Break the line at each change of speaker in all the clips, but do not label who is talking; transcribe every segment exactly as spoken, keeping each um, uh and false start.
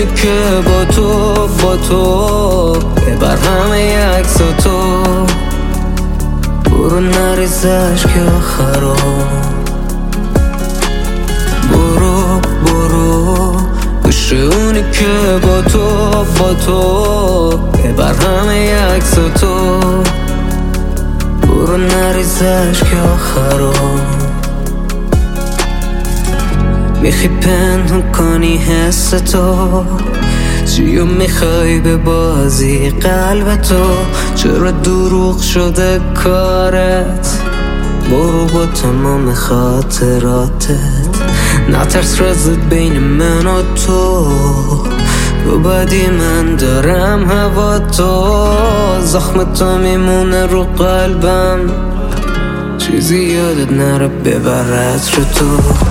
اونی که با تو با تو ببر همه عکس تو، برو نریز عشق آخرا، برو برو گوش اونی که با تو با تو ببر همه عکس تو، برو نریز عشق آخرا. میخی پنهون کنی حس تو، چیو میخوای به بازی قلب تو، چرا دروغ شده کارت، برو با تمام خاطراتت، نترس رازت بین من و تو، رو بدی من دارم هوا تو، زخم تو میمونه رو قلبم، چیزی یادت نره ببرد رو تو.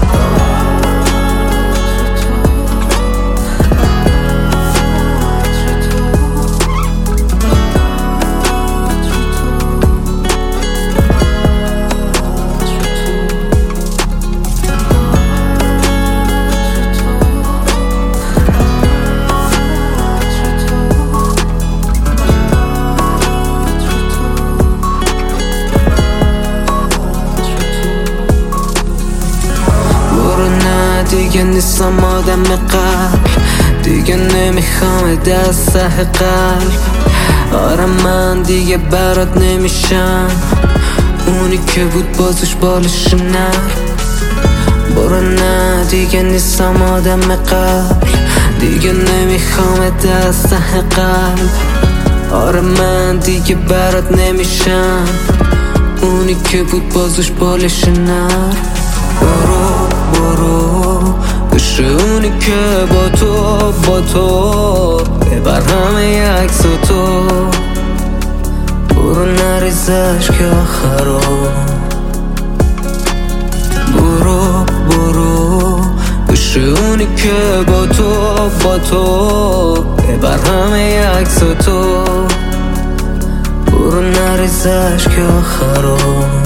دیگه نیستم آدم قلب، دیگه نمیخوام دست قلب، آره من دیگه برات نمیشم اونی که بود بازش بالش نر، برو نه دیگه نیستم آدم قلب، دیگه نمیخوام دست قلب، آره من دیگه برات نمیشم اونی که بود بازش بالش نر، برو برو گوش اونی که با تو با تو ببر همه عکس تو، برو نریز عشق آخرا، برو برو گوش اونی که با تو با تو ببر همه عکس تو، برو نریز عشق آخرا.